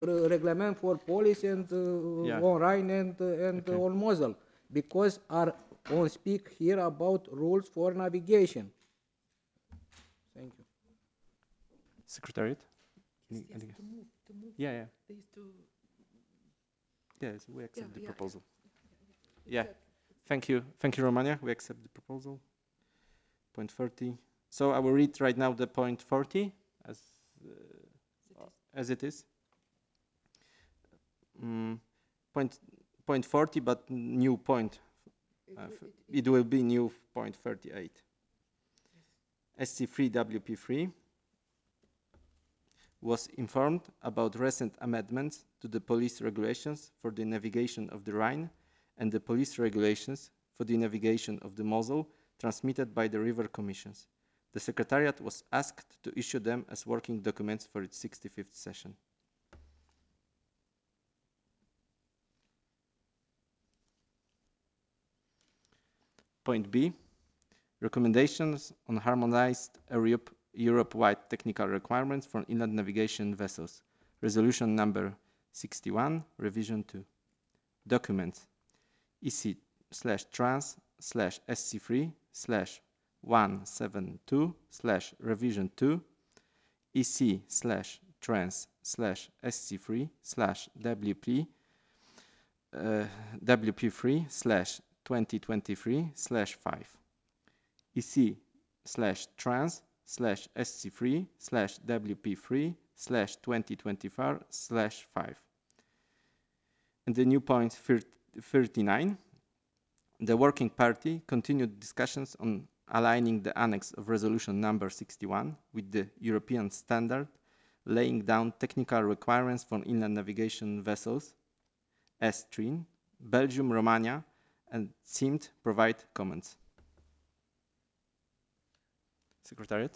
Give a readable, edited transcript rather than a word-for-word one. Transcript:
reglement for police and Yeah. on Rhine and Okay. on Mosel, because are on speak here about rules for navigation. Thank you. Secretariat? Yes, I yes, think. to move Yeah, yeah. these two. Yes, we Yeah, accept the yeah, proposal. Yeah. exactly. Thank you. Thank you, Romania. We accept the proposal. Point 30. So I will read right now the point 40 as as it is. Mm, point point 40, but new point. It will be new point 38. SC3 WP3 was informed about recent amendments to the police regulations for the navigation of the Rhine and the police regulations for the navigation of the Mosel transmitted by the River Commissions. The Secretariat was asked to issue them as working documents for its 65th session. Point B. Recommendations on harmonized Europe-wide technical requirements for inland navigation vessels. Resolution number 61, revision 2. Documents: EC/trans/SC3/172/revision 2, EC/trans/SC3/WP WP3/2023/5, EC/trans/SC3/WP3/2024/5. And the new point 39, the Working Party continued discussions on aligning the annex of resolution number 61 with the European standard, laying down technical requirements for inland navigation vessels, STRIN, Belgium, Romania, and seemed provide comments. Secretariat?